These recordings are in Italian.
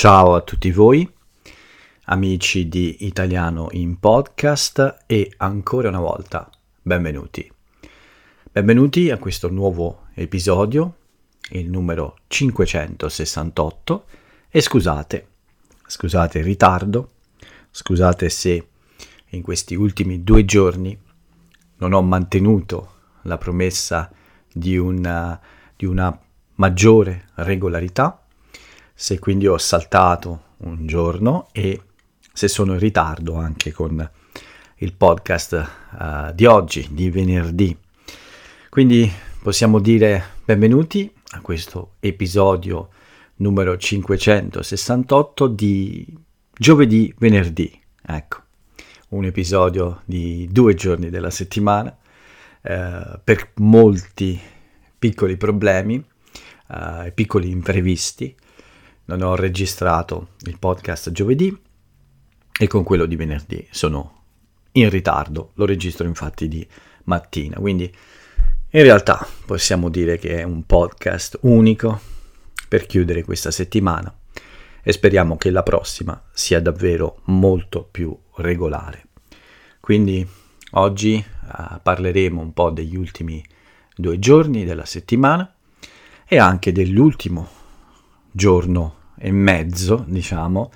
Ciao a tutti voi, amici di Italiano in Podcast, e ancora una volta benvenuti. Benvenuti a questo nuovo episodio, il numero 568, e scusate il ritardo, scusate se in questi ultimi 2 giorni non ho mantenuto la promessa di una maggiore regolarità, se quindi ho saltato un giorno e se sono in ritardo anche con il podcast di oggi, di venerdì. Quindi possiamo dire benvenuti a questo episodio numero 568 di giovedì venerdì. Ecco, un episodio di 2 giorni della settimana per molti piccoli problemi, piccoli imprevisti. Non ho registrato il podcast giovedì e con quello di venerdì sono in ritardo, lo registro infatti di mattina, quindi in realtà possiamo dire che è un podcast unico per chiudere questa settimana e speriamo che la prossima sia davvero molto più regolare. Quindi oggi parleremo un po' degli ultimi 2 giorni della settimana e anche dell'ultimo giorno e mezzo, diciamo,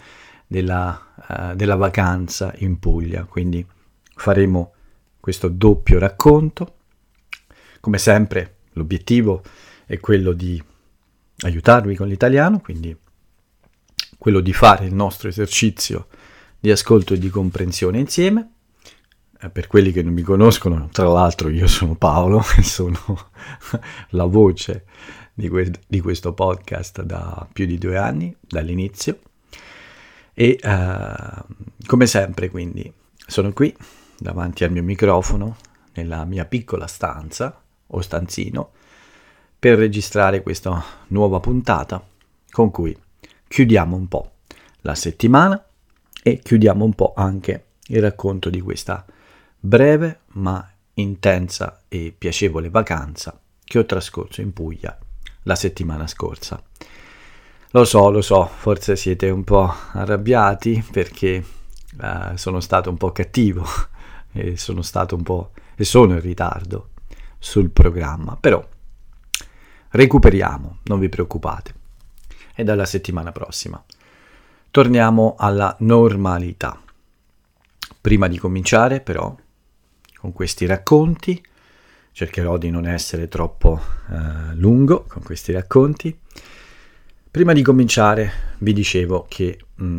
della vacanza in Puglia. Quindi faremo questo doppio racconto. Come sempre l'obiettivo è quello di aiutarvi con l'italiano, quindi quello di fare il nostro esercizio di ascolto e di comprensione insieme. Per quelli che non mi conoscono, tra l'altro io sono Paolo e sono la voce di questo podcast da più di 2 anni, dall'inizio, e come sempre quindi sono qui davanti al mio microfono nella mia piccola stanza o stanzino per registrare questa nuova puntata con cui chiudiamo un po' la settimana e chiudiamo un po' anche il racconto di questa breve ma intensa e piacevole vacanza che ho trascorso in Puglia la settimana scorsa. Lo so, forse siete un po' arrabbiati perché sono stato un po' cattivo e sono in ritardo sul programma, però recuperiamo, non vi preoccupate, e dalla settimana prossima torniamo alla normalità. Prima di cominciare però con questi racconti, cercherò di non essere troppo lungo con questi racconti. Prima di cominciare vi dicevo che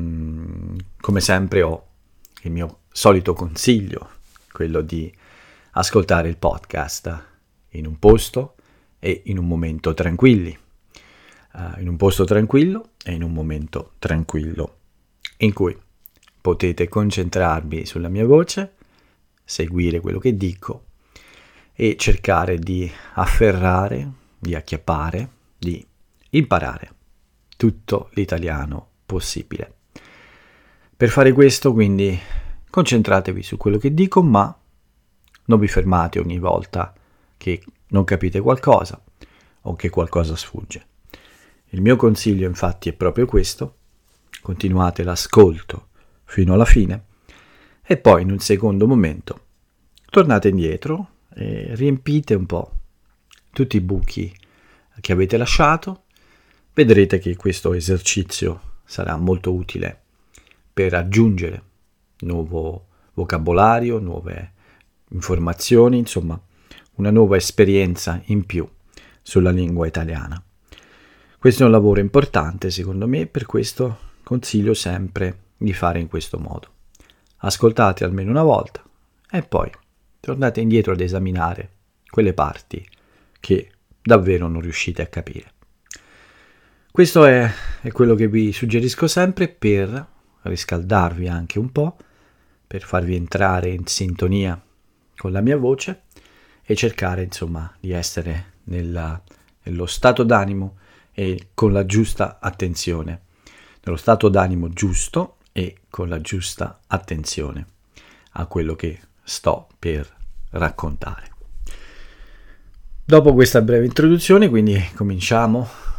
come sempre ho il mio solito consiglio, quello di ascoltare il podcast in un posto e in un momento tranquilli, in un posto tranquillo e in un momento tranquillo, in cui potete concentrarvi sulla mia voce, seguire quello che dico e cercare di afferrare, di acchiappare, di imparare tutto l'italiano possibile. Per fare questo, quindi, concentratevi su quello che dico, ma non vi fermate ogni volta che non capite qualcosa o che qualcosa sfugge. Il mio consiglio, infatti, è proprio questo: continuate l'ascolto fino alla fine e poi, in un secondo momento, tornate indietro e riempite un po' tutti i buchi che avete lasciato. Vedrete che questo esercizio sarà molto utile per aggiungere nuovo vocabolario, nuove informazioni, insomma una nuova esperienza in più sulla lingua italiana. Questo è un lavoro importante secondo me, per questo consiglio sempre di fare in questo modo. Ascoltate almeno una volta e poi tornate indietro ad esaminare quelle parti che davvero non riuscite a capire. Questo è quello che vi suggerisco sempre per riscaldarvi anche un po', per farvi entrare in sintonia con la mia voce e cercare insomma di essere nello stato d'animo e con la giusta attenzione, nello stato d'animo giusto e con la giusta attenzione a quello che sto per raccontare. Dopo questa breve introduzione, quindi cominciamo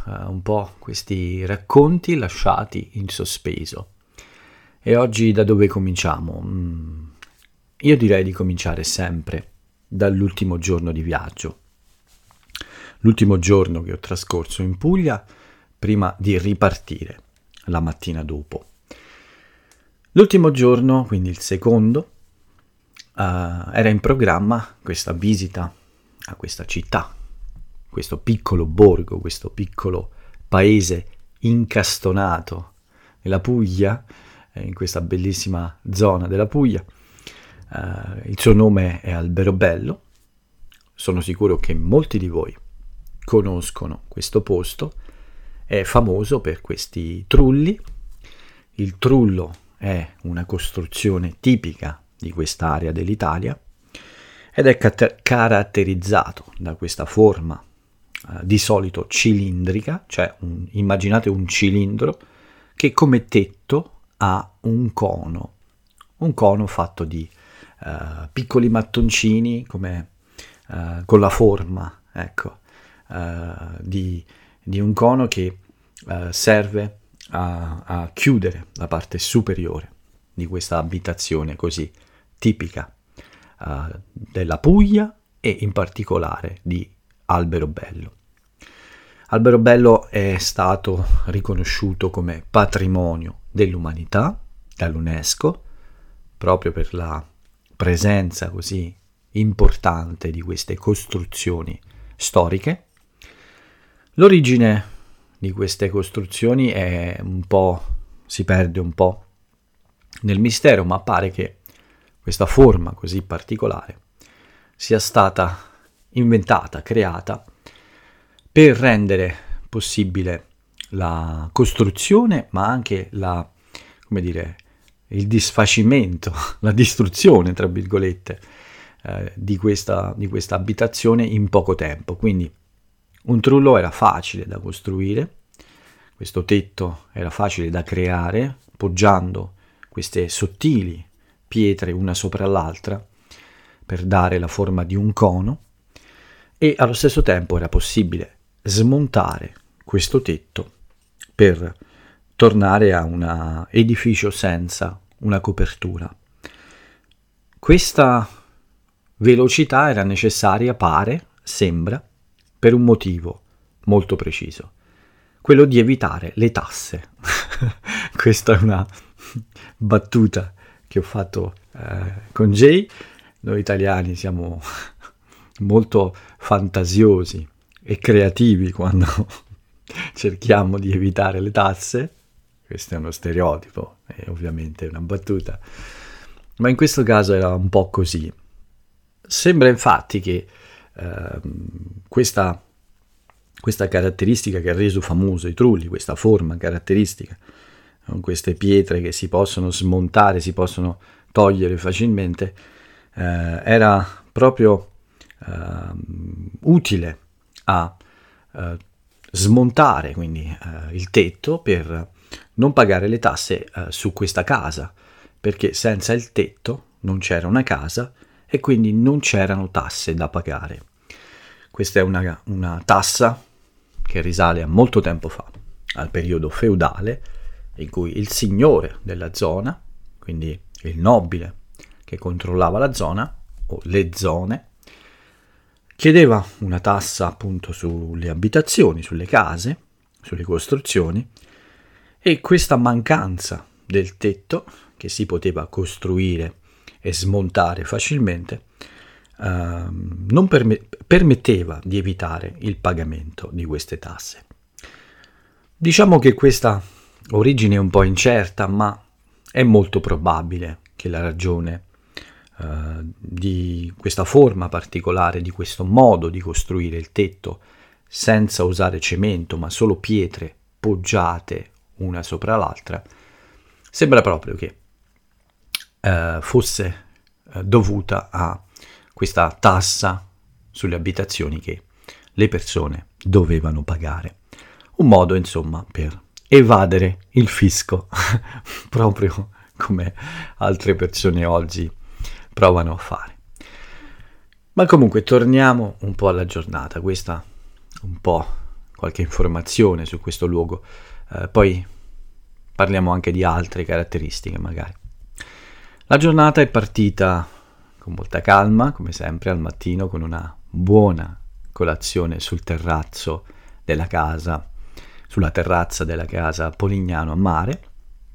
un po' questi racconti lasciati in sospeso. E oggi da dove cominciamo? Io direi di cominciare sempre dall'ultimo giorno di viaggio. L'ultimo giorno che ho trascorso in Puglia prima di ripartire la mattina dopo. L'ultimo giorno, quindi il secondo, era in programma questa visita a questa città, questo piccolo borgo, questo piccolo paese incastonato nella Puglia, in questa bellissima zona della Puglia. Il suo nome è Alberobello. Sono sicuro che molti di voi conoscono questo posto. È famoso per questi trulli. Il trullo è una costruzione tipica di quest'area dell'Italia ed è caratterizzato da questa forma di solito cilindrica, cioè immaginate un cilindro che come tetto ha un cono fatto di piccoli mattoncini con la forma, di un cono che serve a chiudere la parte superiore di questa abitazione così tipica della Puglia e in particolare di Alberobello. Alberobello è stato riconosciuto come patrimonio dell'umanità dall'UNESCO proprio per la presenza così importante di queste costruzioni storiche. L'origine di queste costruzioni si perde un po' nel mistero, ma pare che questa forma così particolare sia stata inventata, creata per rendere possibile la costruzione, ma anche il disfacimento, la distruzione, tra virgolette, di questa abitazione in poco tempo. Quindi un trullo era facile da costruire, questo tetto era facile da creare, poggiando queste sottili pietre una sopra l'altra per dare la forma di un cono, e allo stesso tempo era possibile smontare questo tetto per tornare a un edificio senza una copertura. Questa velocità era necessaria, sembra, per un motivo molto preciso, quello di evitare le tasse. Questa è una battuta che ho fatto con Jay. Noi italiani siamo molto fantasiosi e creativi quando cerchiamo di evitare le tasse. Questo è uno stereotipo, è ovviamente una battuta, ma in questo caso era un po' così. Sembra infatti che questa caratteristica che ha reso famoso i trulli, questa forma caratteristica, con queste pietre che si possono smontare, si possono togliere facilmente, era proprio utile a smontare quindi il tetto per non pagare le tasse su questa casa, perché senza il tetto non c'era una casa e quindi non c'erano tasse da pagare. Questa è una tassa che risale a molto tempo fa, al periodo feudale, in cui il signore della zona, quindi il nobile che controllava la zona o le zone, chiedeva una tassa appunto sulle abitazioni, sulle case, sulle costruzioni, e questa mancanza del tetto che si poteva costruire e smontare facilmente non permetteva di evitare il pagamento di queste tasse. Diciamo che questa origine è un po' incerta, ma è molto probabile che la ragione di questa forma particolare, di questo modo di costruire il tetto senza usare cemento ma solo pietre poggiate una sopra l'altra, sembra proprio che fosse dovuta a questa tassa sulle abitazioni che le persone dovevano pagare. Un modo, insomma, per evadere il fisco, proprio come altre persone oggi provano a fare. Ma comunque torniamo un po' alla giornata, questa un po' qualche informazione su questo luogo, poi parliamo anche di altre caratteristiche magari. La giornata è partita con molta calma, come sempre al mattino, con una buona colazione sul terrazzo della casa, sulla terrazza della casa Polignano a mare.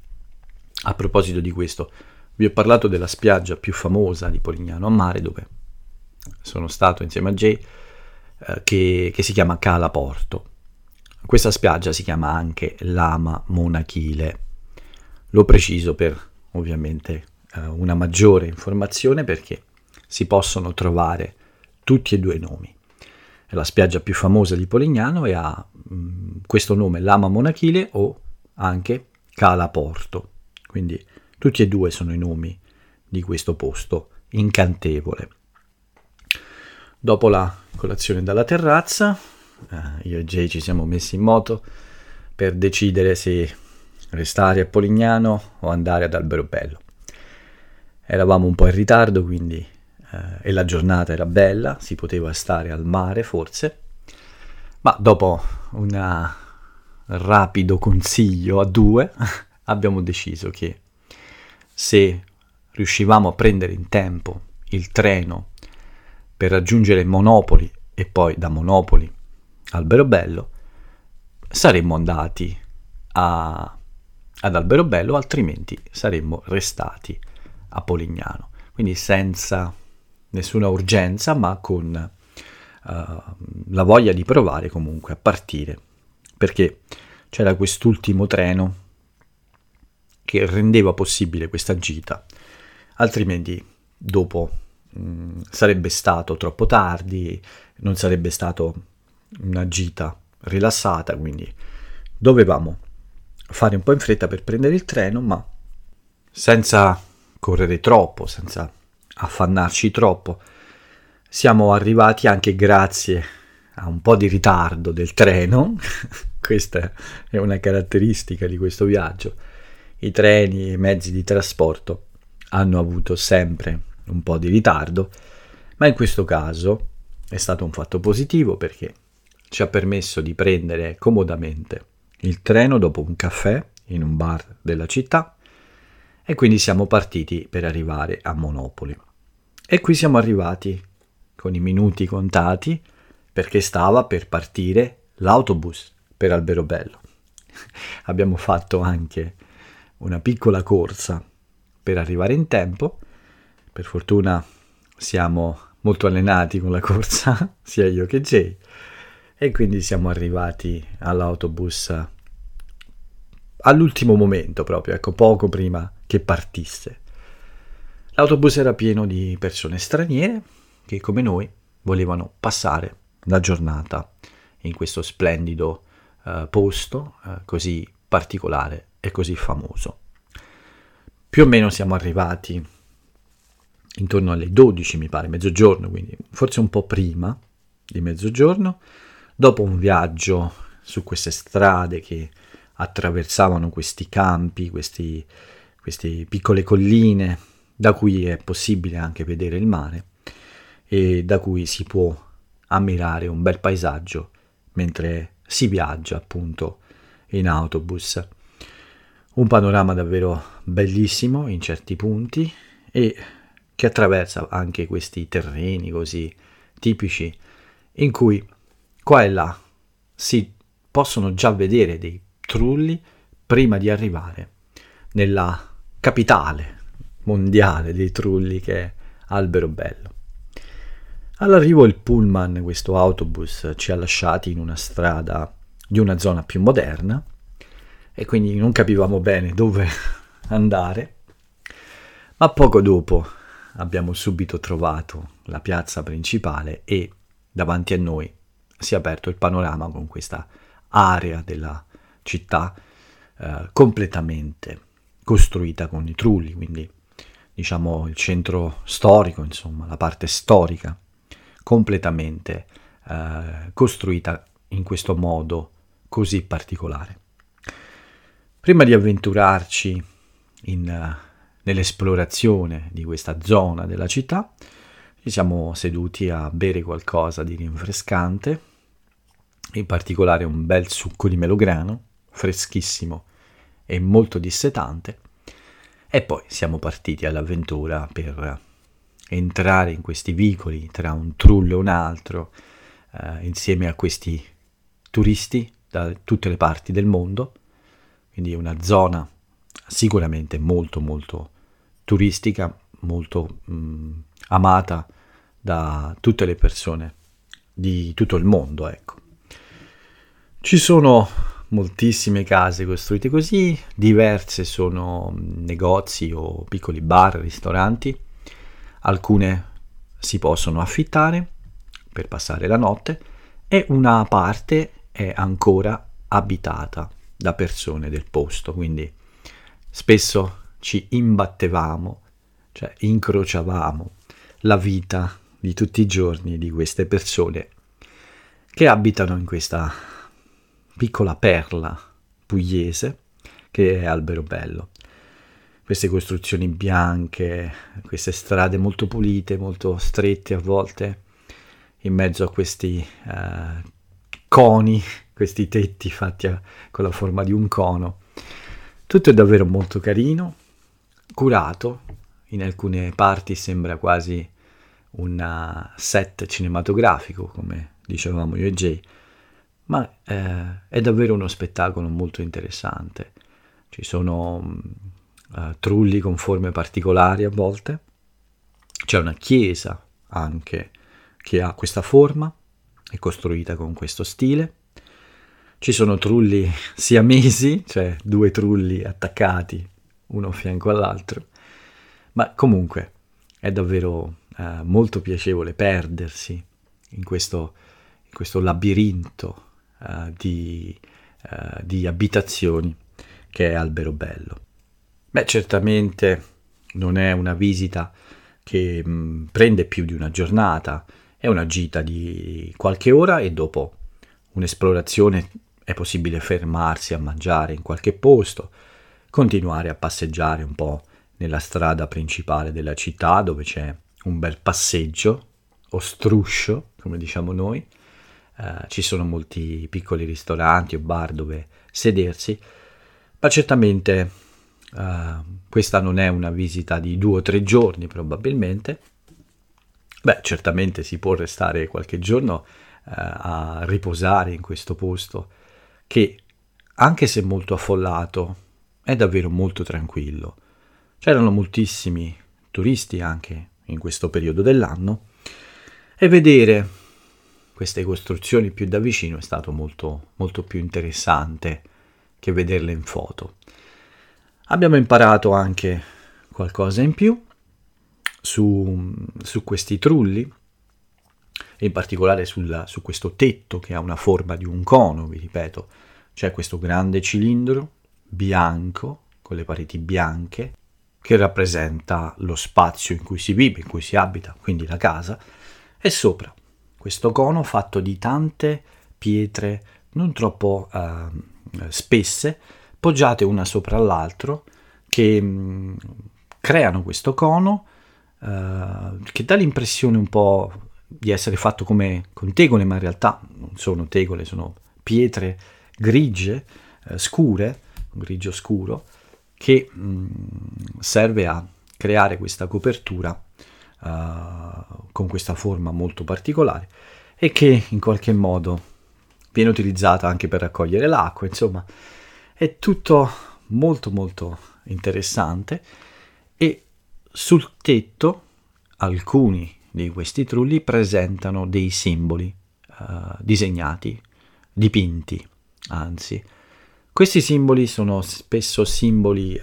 A proposito di questo, vi ho parlato della spiaggia più famosa di Polignano a mare, dove sono stato insieme a Jay, che si chiama Cala Porto. Questa spiaggia si chiama anche Lama Monachile. Lo preciso per ovviamente una maggiore informazione, perché si possono trovare tutti e due i nomi. È la spiaggia più famosa di Polignano e ha questo nome, Lama Monachile o anche Cala Porto. Quindi tutti e due sono i nomi di questo posto incantevole. Dopo la colazione dalla terrazza, io e Jay ci siamo messi in moto per decidere se restare a Polignano o andare ad Alberobello. Eravamo un po' in ritardo, quindi e la giornata era bella, si poteva stare al mare forse, ma dopo un rapido consiglio a due abbiamo deciso che se riuscivamo a prendere in tempo il treno per raggiungere Monopoli e poi da Monopoli a Alberobello, saremmo andati ad Alberobello, altrimenti saremmo restati a Polignano. Quindi senza nessuna urgenza, ma con la voglia di provare comunque a partire, perché c'era quest'ultimo treno che rendeva possibile questa gita, altrimenti dopo sarebbe stato troppo tardi, non sarebbe stato una gita rilassata, quindi dovevamo fare un po' in fretta per prendere il treno, ma senza correre troppo, senza affannarci troppo. Siamo arrivati anche grazie a un po' di ritardo del treno. Questa è una caratteristica di questo viaggio. I treni e i mezzi di trasporto hanno avuto sempre un po' di ritardo, ma in questo caso è stato un fatto positivo, perché ci ha permesso di prendere comodamente il treno dopo un caffè in un bar della città, e quindi siamo partiti per arrivare a Monopoli. E qui siamo arrivati con i minuti contati, perché stava per partire l'autobus per Alberobello. Abbiamo fatto anche una piccola corsa per arrivare in tempo. Per fortuna siamo molto allenati con la corsa, sia io che Jay, e quindi siamo arrivati all'autobus all'ultimo momento, proprio, ecco, poco prima che partisse. L'autobus era pieno di persone straniere che, come noi, volevano passare la giornata in questo splendido posto così particolare e così famoso. Più o meno siamo arrivati intorno alle 12, mi pare, mezzogiorno, quindi forse un po' prima di mezzogiorno, dopo un viaggio su queste strade che attraversavano questi campi, queste piccole colline, da cui è possibile anche vedere il mare e da cui si può ammirare un bel paesaggio mentre si viaggia appunto in autobus. Un panorama davvero bellissimo in certi punti, e che attraversa anche questi terreni così tipici in cui qua e là si possono già vedere dei trulli prima di arrivare nella capitale mondiale dei trulli, che è Alberobello. All'arrivo il pullman, questo autobus, ci ha lasciati in una strada di una zona più moderna, e quindi non capivamo bene dove andare, ma poco dopo abbiamo subito trovato la piazza principale e davanti a noi si è aperto il panorama con questa area della città completamente costruita con i trulli, quindi diciamo il centro storico, insomma la parte storica completamente costruita in questo modo così particolare. Prima di avventurarci nell'esplorazione di questa zona della città, ci siamo seduti a bere qualcosa di rinfrescante in particolare un bel succo di melograno, freschissimo e molto dissetante, e poi siamo partiti all'avventura per entrare in questi vicoli tra un trullo e un altro, insieme a questi turisti da tutte le parti del mondo, quindi una zona sicuramente molto molto turistica, molto amata da tutte le persone di tutto il mondo, ecco. Ci sono moltissime case costruite così, diverse sono negozi o piccoli bar, ristoranti, alcune si possono affittare per passare la notte e una parte è ancora abitata da persone del posto, quindi spesso ci imbattevamo, cioè incrociavamo la vita di tutti i giorni di queste persone che abitano in questa piccola perla pugliese che è Alberobello. Queste costruzioni bianche, queste strade molto pulite, molto strette a volte, in mezzo a questi coni, questi tetti fatti con la forma di un cono. Tutto è davvero molto carino, curato, in alcune parti sembra quasi un set cinematografico, come dicevamo io e Jay, ma è davvero uno spettacolo molto interessante. Ci sono trulli con forme particolari a volte, c'è una chiesa anche che ha questa forma, è costruita con questo stile, ci sono trulli siamesi, cioè due trulli attaccati uno a fianco all'altro, ma comunque è davvero molto piacevole perdersi in questo labirinto di abitazioni che è Alberobello. Beh, certamente non è una visita che prende più di una giornata, è una gita di qualche ora e dopo un'esplorazione è possibile fermarsi a mangiare in qualche posto, continuare a passeggiare un po' nella strada principale della città dove c'è un bel passeggio o struscio, come diciamo noi. Ci sono molti piccoli ristoranti o bar dove sedersi, ma certamente questa non è una visita di 2 o 3 giorni probabilmente. Beh, certamente si può restare qualche giorno a riposare in questo posto che, anche se molto affollato, è davvero molto tranquillo. C'erano moltissimi turisti anche in questo periodo dell'anno e vedere queste costruzioni più da vicino è stato molto, molto più interessante che vederle in foto. Abbiamo imparato anche qualcosa in più su questi trulli, in particolare su questo tetto che ha una forma di un cono, vi ripeto. C'è questo grande cilindro bianco, con le pareti bianche, che rappresenta lo spazio in cui si vive, in cui si abita, quindi la casa, e sopra questo cono fatto di tante pietre non troppo spesse, poggiate una sopra l'altro, che creano questo cono che dà l'impressione un po' di essere fatto come con tegole, ma in realtà non sono tegole, sono pietre grigie, scure, un grigio scuro, che serve a creare questa copertura con questa forma molto particolare e che in qualche modo viene utilizzata anche per raccogliere l'acqua. Insomma, è tutto molto molto interessante e sul tetto alcuni di questi trulli presentano dei simboli disegnati, dipinti, anzi. Questi simboli sono spesso simboli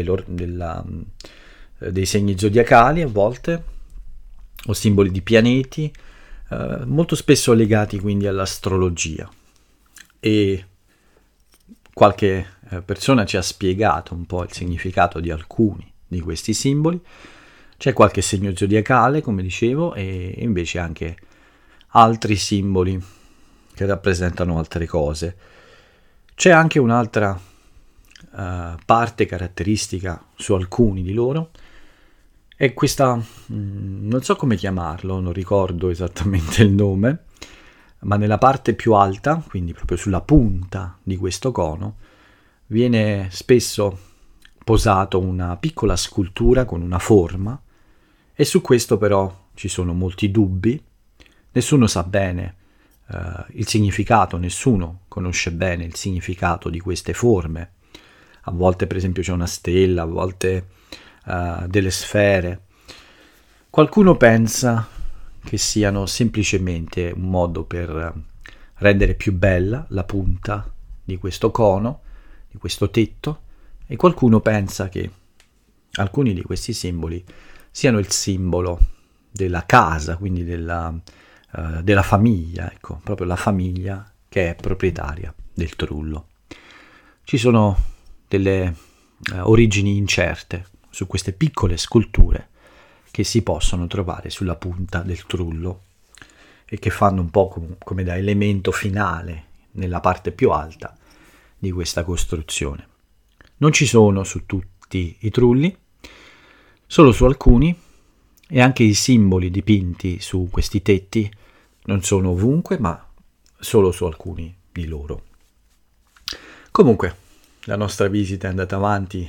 dei segni zodiacali a volte, o simboli di pianeti, molto spesso legati quindi all'astrologia. E qualche persona ci ha spiegato un po' il significato di alcuni di questi simboli. C'è qualche segno zodiacale, come dicevo, e invece anche altri simboli che rappresentano altre cose. C'è anche un'altra parte caratteristica su alcuni di loro, è questa, non so come chiamarlo, non ricordo esattamente il nome, ma nella parte più alta, quindi proprio sulla punta di questo cono, viene spesso posato una piccola scultura con una forma, e su questo però ci sono molti dubbi. Nessuno sa bene il significato, nessuno conosce bene il significato di queste forme. A volte per esempio c'è una stella, a volte delle sfere. Qualcuno pensa che siano semplicemente un modo per rendere più bella la punta di questo cono, di questo tetto, e qualcuno pensa che alcuni di questi simboli siano il simbolo della casa, quindi della famiglia, ecco, proprio la famiglia che è proprietaria del trullo. Ci sono delle origini incerte su queste piccole sculture che si possono trovare sulla punta del trullo e che fanno un po' come da elemento finale nella parte più alta di questa costruzione. Non ci sono su tutti i trulli, solo su alcuni, e anche i simboli dipinti su questi tetti non sono ovunque, ma solo su alcuni di loro. Comunque, la nostra visita è andata avanti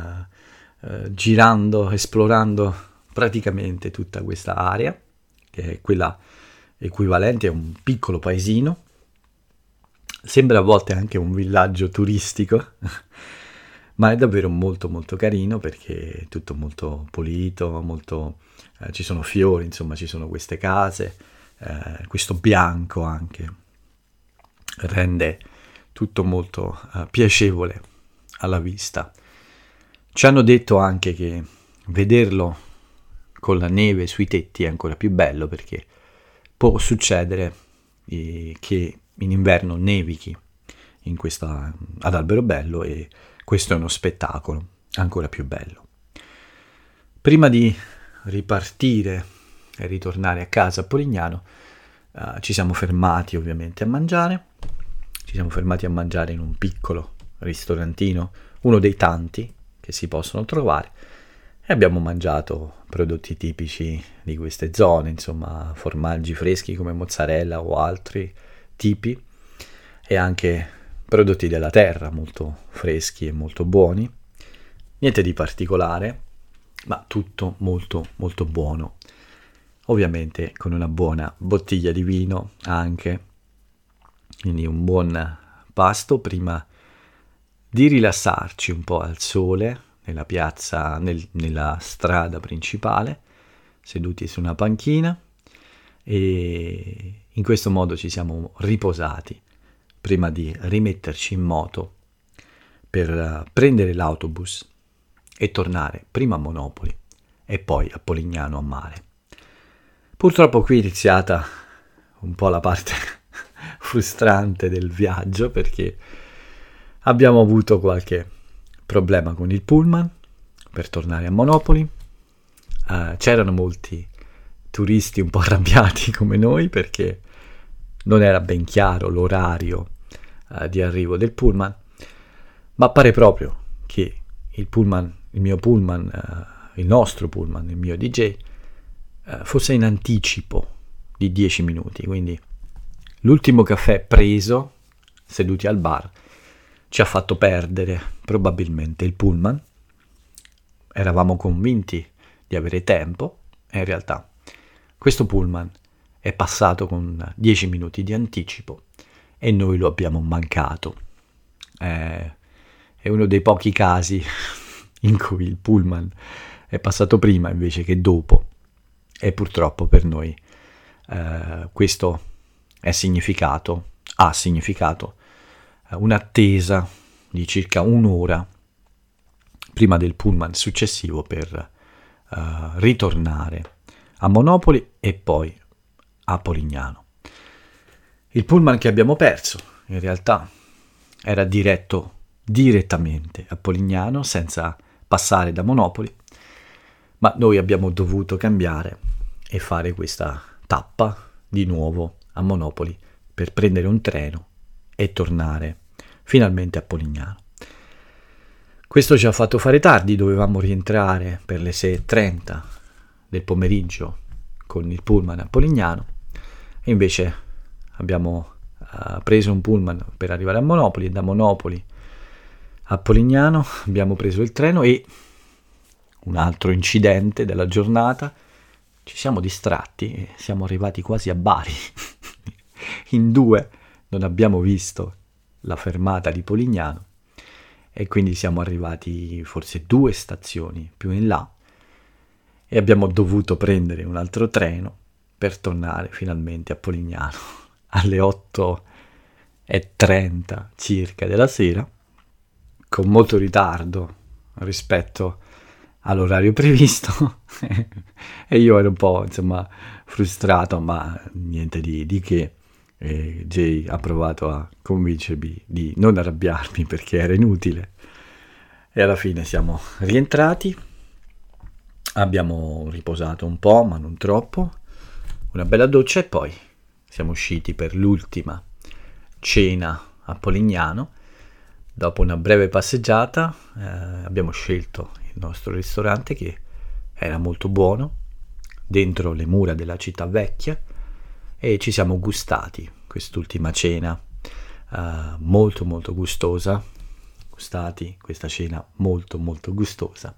girando, esplorando praticamente tutta questa area, che è quella equivalente a un piccolo paesino. Sembra a volte anche un villaggio turistico, ma è davvero molto molto carino perché è tutto molto pulito, ci sono fiori, insomma ci sono queste case, questo bianco anche rende tutto molto piacevole alla vista. Ci hanno detto anche che vederlo con la neve sui tetti è ancora più bello, perché può succedere che in inverno nevichi ad Alberobello, e questo è uno spettacolo ancora più bello. Prima di ripartire e ritornare a casa a Polignano, ci siamo fermati ovviamente a mangiare. Ci siamo fermati a mangiare in un piccolo ristorantino, uno dei tanti che si possono trovare, e abbiamo mangiato prodotti tipici di queste zone, insomma formaggi freschi come mozzarella o altri tipi, e anche prodotti della terra molto freschi e molto buoni. Niente di particolare, ma tutto molto molto buono, ovviamente con una buona bottiglia di vino anche. Quindi un buon pasto prima di rilassarci un po' al sole nella piazza, nella strada principale, seduti su una panchina, e in questo modo ci siamo riposati prima di rimetterci in moto per prendere l'autobus e tornare prima a Monopoli e poi a Polignano a mare. Purtroppo qui è iniziata un po' la parte frustrante del viaggio, perché abbiamo avuto qualche problema con il pullman per tornare a Monopoli. C'erano molti turisti un po' arrabbiati come noi, perché non era ben chiaro l'orario di arrivo del pullman, ma pare proprio che il nostro pullman, il mio DJ, fosse in anticipo di 10 minuti, quindi l'ultimo caffè preso, seduti al bar, ci ha fatto perdere probabilmente il pullman. Eravamo convinti di avere tempo, e in realtà questo pullman è passato con 10 minuti di anticipo e noi lo abbiamo mancato. È uno dei pochi casi in cui il pullman è passato prima invece che dopo, e purtroppo per noi questo ha significato un'attesa di circa un'ora prima del pullman successivo per ritornare a Monopoli e poi a Polignano. Il pullman che abbiamo perso in realtà era direttamente a Polignano senza passare da Monopoli, ma noi abbiamo dovuto cambiare e fare questa tappa di nuovo a Monopoli per prendere un treno e tornare finalmente a Polignano. Questo ci ha fatto fare tardi, dovevamo rientrare per le 6:30 del pomeriggio con il pullman a Polignano, e invece abbiamo preso un pullman per arrivare a Monopoli e da Monopoli a Polignano abbiamo preso il treno e un altro incidente della giornata, ci siamo distratti e siamo arrivati quasi a Bari. In 2 non abbiamo visto la fermata di Polignano e quindi siamo arrivati forse 2 stazioni più in là e abbiamo dovuto prendere un altro treno per tornare finalmente a Polignano alle 8:30 circa della sera, con molto ritardo rispetto all'orario previsto e io ero un po' frustrato, ma niente di che. Jay ha provato a convincermi di non arrabbiarmi perché era inutile e alla fine siamo rientrati, abbiamo riposato un po' ma non troppo, una bella doccia e poi siamo usciti per l'ultima cena a Polignano. Dopo una breve passeggiata abbiamo scelto il nostro ristorante, che era molto buono, dentro le mura della città vecchia, e ci siamo gustati quest'ultima cena molto molto gustosa, questa cena molto molto gustosa,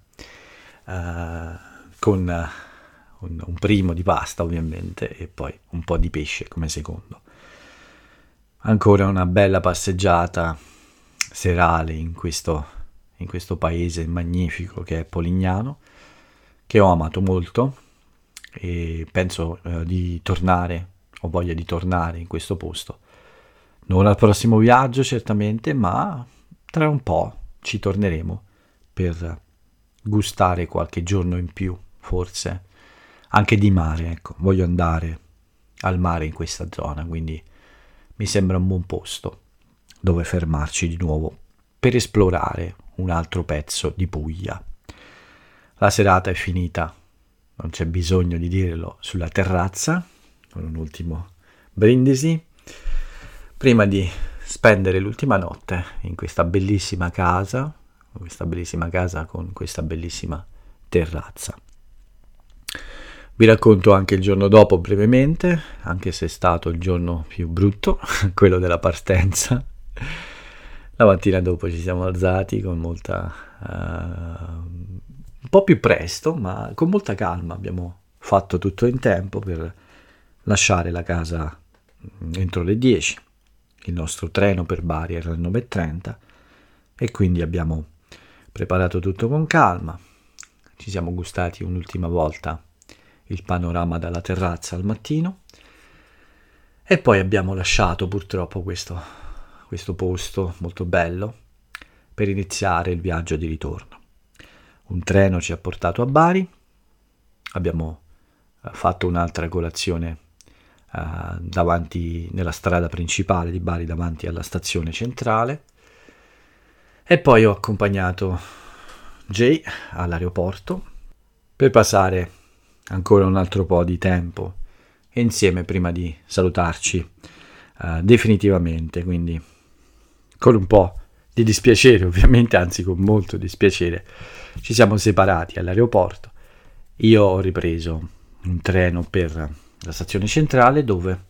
con un primo di pasta ovviamente e poi un po' di pesce come secondo. Ancora una bella passeggiata serale in questo paese magnifico che è Polignano, che ho amato molto e penso di tornare, ho voglia di tornare in questo posto, non al prossimo viaggio certamente, ma tra un po' ci torneremo per gustare qualche giorno in più, forse anche di mare. Ecco, voglio andare al mare in questa zona, quindi mi sembra un buon posto dove fermarci di nuovo per esplorare un altro pezzo di Puglia. La serata è finita, non c'è bisogno di dirlo, sulla terrazza, con un ultimo brindisi, prima di spendere l'ultima notte in questa bellissima casa con questa bellissima terrazza. Vi racconto anche il giorno dopo brevemente, anche se è stato il giorno più brutto, quello della partenza. La mattina dopo ci siamo alzati con molta un po' più presto, ma con molta calma. Abbiamo fatto tutto in tempo per lasciare la casa entro le 10. Il nostro treno per Bari era alle 9:30 e quindi abbiamo preparato tutto con calma. Ci siamo gustati un'ultima volta il panorama dalla terrazza al mattino e poi abbiamo lasciato purtroppo questo posto molto bello per iniziare il viaggio di ritorno. Un treno ci ha portato a Bari, abbiamo fatto un'altra colazione davanti nella strada principale di Bari, davanti alla stazione centrale, e poi ho accompagnato Jay all'aeroporto per passare ancora un altro po' di tempo insieme prima di salutarci definitivamente. Quindi con un po' di dispiacere ovviamente, anzi con molto dispiacere, ci siamo separati all'aeroporto. Io ho ripreso un treno per la stazione centrale, dove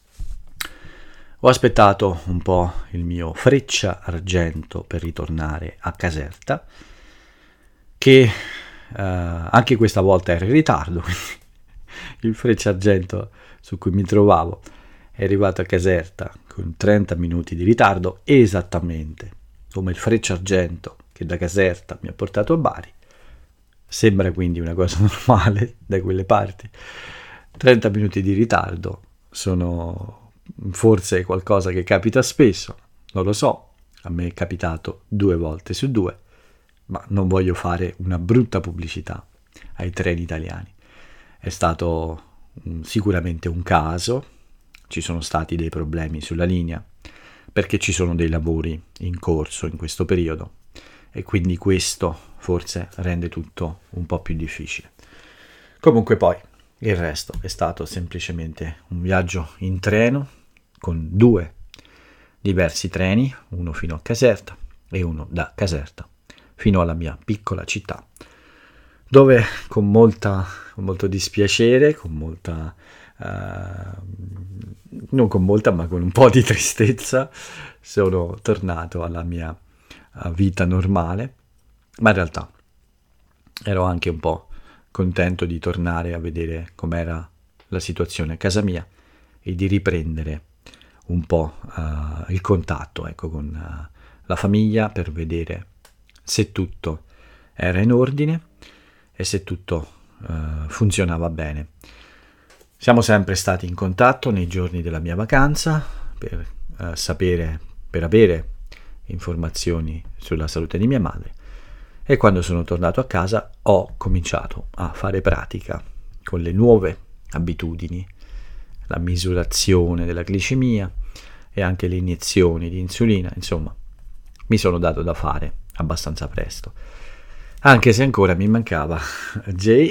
ho aspettato un po' il mio Freccia Argento per ritornare a Caserta, che anche questa volta era in ritardo. Il Freccia Argento su cui mi trovavo è arrivato a Caserta con 30 minuti di ritardo, esattamente come il Freccia Argento che da Caserta mi ha portato a Bari. Sembra quindi una cosa normale da quelle parti. 30 minuti di ritardo sono forse qualcosa che capita spesso, non lo so, a me è capitato 2 volte su 2, ma non voglio fare una brutta pubblicità ai treni italiani. È stato sicuramente un caso, ci sono stati dei problemi sulla linea, perché ci sono dei lavori in corso in questo periodo e quindi questo forse rende tutto un po' più difficile. Comunque poi il resto è stato semplicemente un viaggio in treno con 2 diversi treni, uno fino a Caserta e uno da Caserta fino alla mia piccola città, dove con molto dispiacere, con molta non con molta ma con un po' di tristezza sono tornato alla mia vita normale, ma in realtà ero anche un po' contento di tornare a vedere com'era la situazione a casa mia e di riprendere un po' il contatto, ecco, con la famiglia per vedere se tutto era in ordine e se tutto funzionava bene. Siamo sempre stati in contatto nei giorni della mia vacanza per avere informazioni sulla salute di mia madre, e quando sono tornato a casa ho cominciato a fare pratica con le nuove abitudini, la misurazione della glicemia e anche le iniezioni di insulina. Insomma, mi sono dato da fare abbastanza presto, anche se ancora mi mancava Jay,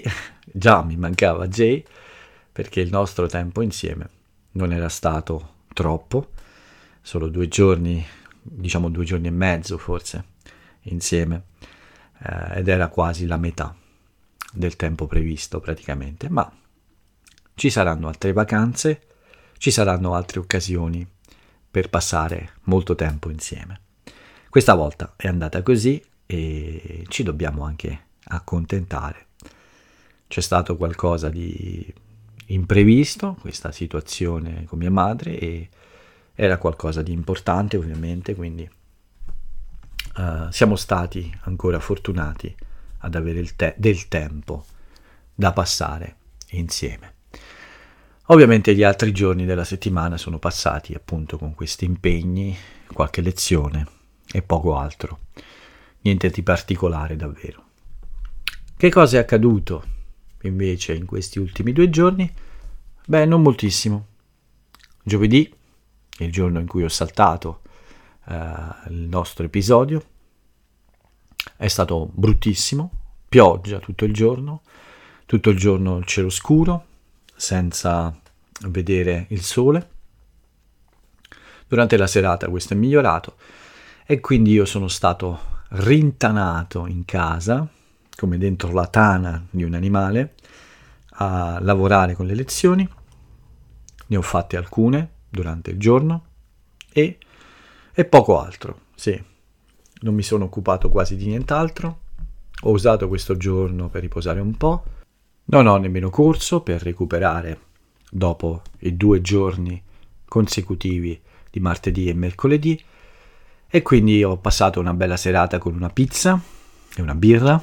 perché il nostro tempo insieme non era stato troppo, solo 2 giorni, diciamo 2 giorni e mezzo forse, insieme, ed era quasi la metà del tempo previsto praticamente, ma ci saranno altre vacanze, ci saranno altre occasioni per passare molto tempo insieme. Questa volta è andata così e ci dobbiamo anche accontentare. C'è stato qualcosa di imprevisto, questa situazione con mia madre, e era qualcosa di importante ovviamente, quindi siamo stati ancora fortunati ad avere del tempo da passare insieme. Ovviamente gli altri giorni della settimana sono passati appunto con questi impegni, qualche lezione e poco altro. Niente di particolare davvero. Che cosa è accaduto invece in questi ultimi 2 giorni? Beh, non moltissimo. Giovedì, il giorno in cui ho saltato il nostro episodio, è stato bruttissimo, pioggia tutto il giorno il cielo scuro, senza vedere il sole. Durante la serata questo è migliorato e quindi io sono stato rintanato in casa, come dentro la tana di un animale, a lavorare con le lezioni. Ne ho fatte alcune durante il giorno e poco altro, sì. Non mi sono occupato quasi di nient'altro. Ho usato questo giorno per riposare un po'. Non ho nemmeno corso per recuperare dopo i 2 giorni consecutivi di martedì e mercoledì, e quindi ho passato una bella serata con una pizza e una birra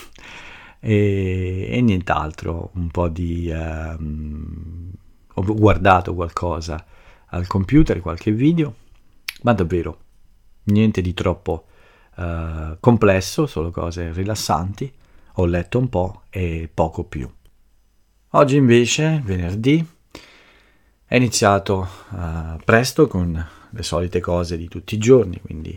e nient'altro, un po' di ho guardato qualcosa al computer, qualche video, ma davvero niente di troppo complesso, solo cose rilassanti. Ho letto un po' e poco più. Oggi invece, venerdì, è iniziato presto con le solite cose di tutti i giorni, quindi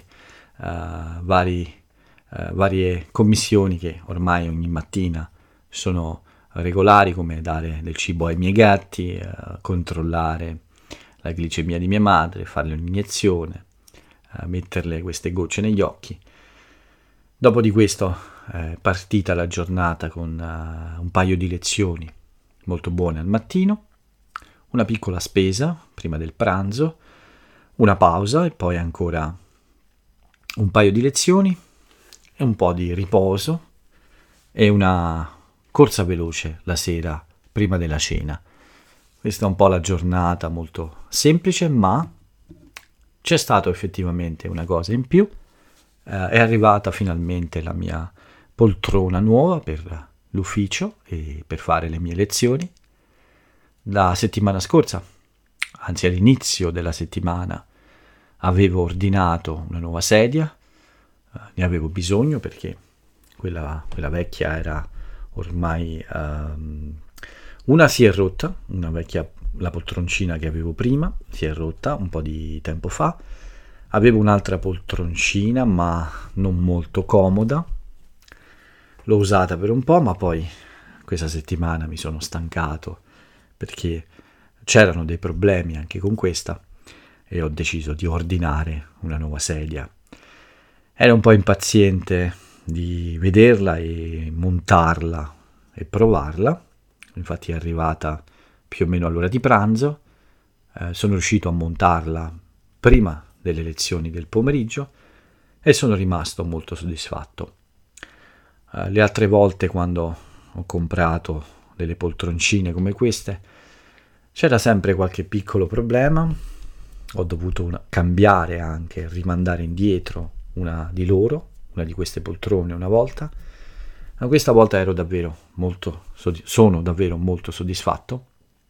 varie commissioni che ormai ogni mattina sono regolari, come dare del cibo ai miei gatti, controllare la glicemia di mia madre, farle un'iniezione, metterle queste gocce negli occhi. Dopo di questo è partita la giornata con un paio di lezioni molto buone al mattino, una piccola spesa prima del pranzo, una pausa e poi ancora un paio di lezioni e un po' di riposo e una corsa veloce la sera prima della cena. Questa è un po' la giornata, molto semplice, ma c'è stato effettivamente una cosa in più. È arrivata finalmente la mia poltrona nuova per l'ufficio e per fare le mie lezioni. La settimana scorsa, anzi all'inizio della settimana, avevo ordinato una nuova sedia, ne avevo bisogno perché quella vecchia era ormai una si è rotta, la poltroncina che avevo prima si è rotta un po' di tempo fa. Avevo un'altra poltroncina ma non molto comoda, l'ho usata per un po', ma poi questa settimana mi sono stancato perché c'erano dei problemi anche con questa e ho deciso di ordinare una nuova sedia. Ero un po' impaziente di vederla e montarla e provarla, infatti è arrivata più o meno all'ora di pranzo. Sono riuscito a montarla prima delle lezioni del pomeriggio e sono rimasto molto soddisfatto. Le altre volte, quando ho comprato delle poltroncine come queste, c'era sempre qualche piccolo problema. Ho dovuto cambiare anche, rimandare indietro una di queste poltrone una volta, ma questa volta sono davvero molto soddisfatto.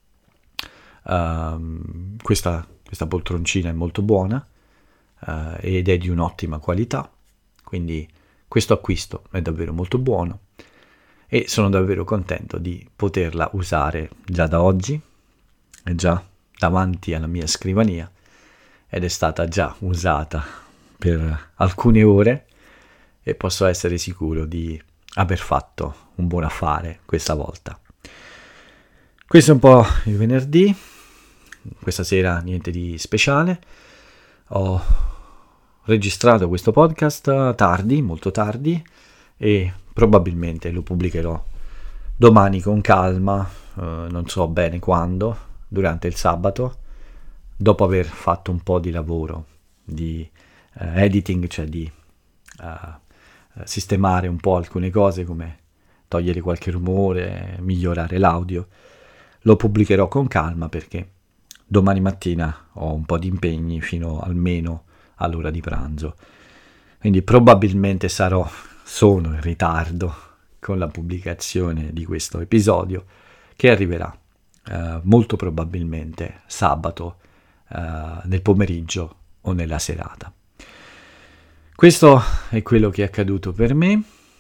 Questa poltroncina è molto buona ed è di un'ottima qualità, quindi questo acquisto è davvero molto buono e sono davvero contento di poterla usare già da oggi. È già davanti alla mia scrivania ed è stata già usata per alcune ore e posso essere sicuro di aver fatto un buon affare questa volta. Questo è un po' il venerdì. Questa sera niente di speciale. Ho registrato questo podcast tardi, molto tardi, e probabilmente lo pubblicherò domani con calma, non so bene quando, durante il sabato, dopo aver fatto un po' di lavoro di editing, cioè di sistemare un po' alcune cose come togliere qualche rumore, migliorare l'audio. Lo pubblicherò con calma perché domani mattina ho un po' di impegni fino almeno all'ora di pranzo, quindi probabilmente sono in ritardo con la pubblicazione di questo episodio, che arriverà molto probabilmente sabato nel pomeriggio o nella serata. Questo è quello che è accaduto per me.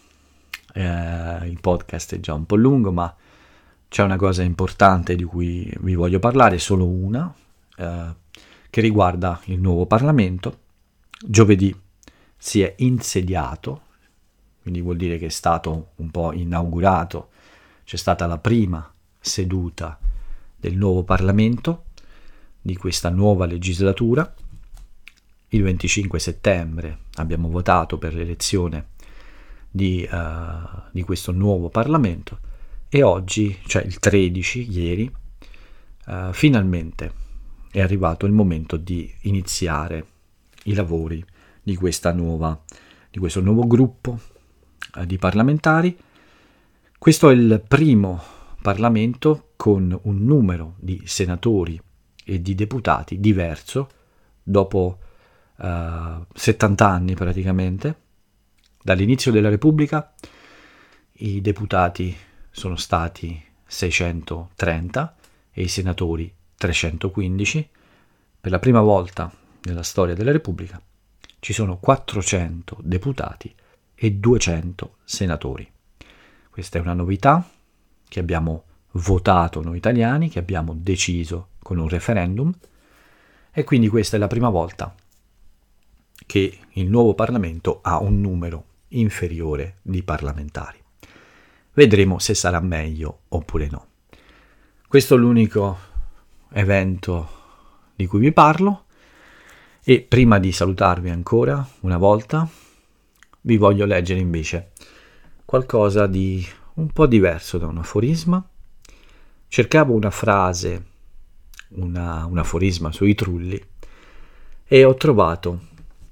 Il podcast è già un po' lungo, ma c'è una cosa importante di cui vi voglio parlare, solo una, che riguarda il nuovo Parlamento. Giovedì si è insediato, quindi vuol dire che è stato un po' inaugurato, c'è stata la prima seduta del nuovo Parlamento di questa nuova legislatura. Il 25 settembre abbiamo votato per l'elezione di questo nuovo Parlamento e oggi, cioè il 13, ieri, finalmente è arrivato il momento di iniziare i lavori di questo nuovo gruppo di parlamentari. Questo è il primo Parlamento con un numero di senatori e di deputati diverso dopo 70 anni praticamente. Dall'inizio della Repubblica i deputati sono stati 630 e i senatori 315. Per la prima volta nella storia della Repubblica ci sono 400 deputati e 200 senatori. Questa è una novità che abbiamo votato noi italiani, che abbiamo deciso con un referendum, e quindi questa è la prima volta che il nuovo Parlamento ha un numero inferiore di parlamentari. Vedremo se sarà meglio oppure no. Questo è l'unico evento di cui vi parlo, e prima di salutarvi ancora una volta vi voglio leggere invece qualcosa di un po' diverso da un aforisma. Cercavo una frase, un aforisma sui trulli, e ho trovato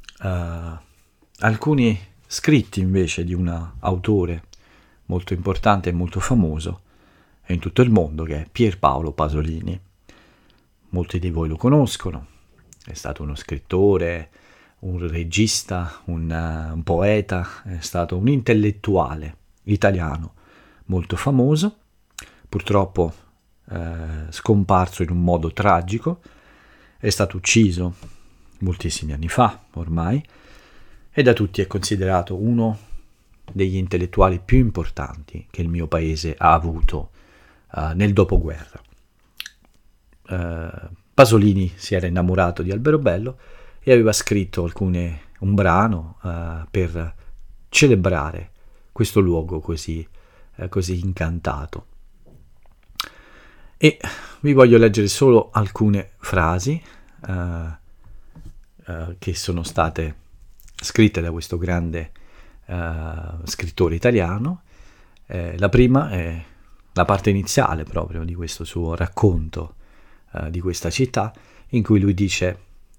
alcuni scritti invece di un autore molto importante e molto famoso in tutto il mondo, che è Pierpaolo Pasolini. Molti di voi lo conoscono, è stato uno scrittore, un regista, un poeta, è stato un intellettuale italiano molto famoso, purtroppo scomparso in un modo tragico. È stato ucciso moltissimi anni fa ormai e da tutti è considerato uno degli intellettuali più importanti che il mio paese ha avuto nel dopoguerra. Pasolini si era innamorato di Alberobello e aveva scritto un brano per celebrare questo luogo così incantato. E vi voglio leggere solo alcune frasi che sono state scritte da questo grande scrittore italiano. La prima è la parte iniziale proprio di questo suo racconto di questa città, in cui lui dice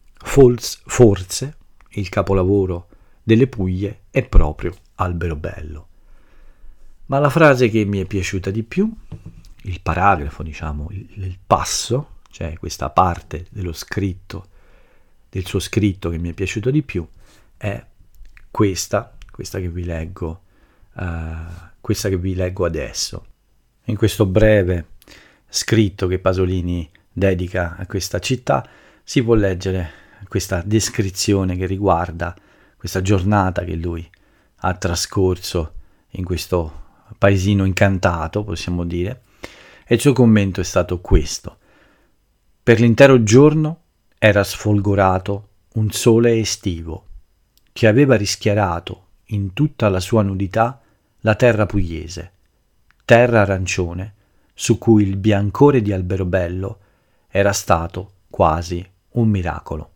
forse il capolavoro delle Puglie è proprio Alberobello. Ma la frase che mi è piaciuta di più, il paragrafo, diciamo, il passo, cioè questa parte dello scritto, del suo scritto che mi è piaciuto di più, è questa che vi leggo, questa che vi leggo adesso. In questo breve scritto che Pasolini dedica a questa città si può leggere questa descrizione che riguarda questa giornata che lui ha trascorso in questo paesino incantato, possiamo dire, e il suo commento è stato questo: per l'intero giorno era sfolgorato un sole estivo che aveva rischiarato in tutta la sua nudità la terra pugliese, terra arancione su cui il biancore di Alberobello era stato quasi un miracolo.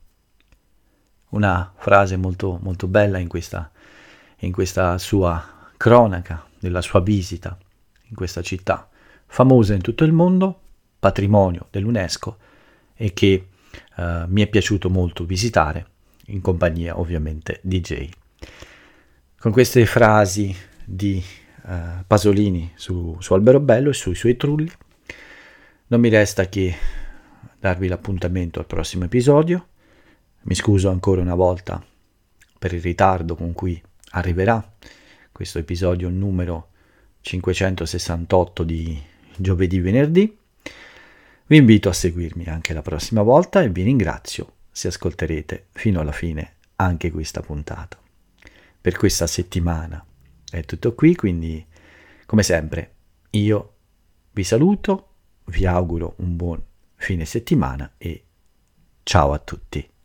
Una frase molto, molto bella in questa sua cronaca della sua visita in questa città, famosa in tutto il mondo, patrimonio dell'UNESCO, e che mi è piaciuto molto visitare in compagnia ovviamente di Jay. Con queste frasi di Pasolini su Alberobello e sui suoi trulli non mi resta che darvi l'appuntamento al prossimo episodio. Mi scuso ancora una volta per il ritardo con cui arriverà questo episodio numero 568 di giovedì venerdì. Vi invito a seguirmi anche la prossima volta e vi ringrazio se ascolterete fino alla fine anche questa puntata. Per questa settimana è tutto qui, quindi come sempre io vi saluto, vi auguro un buon fine settimana e ciao a tutti.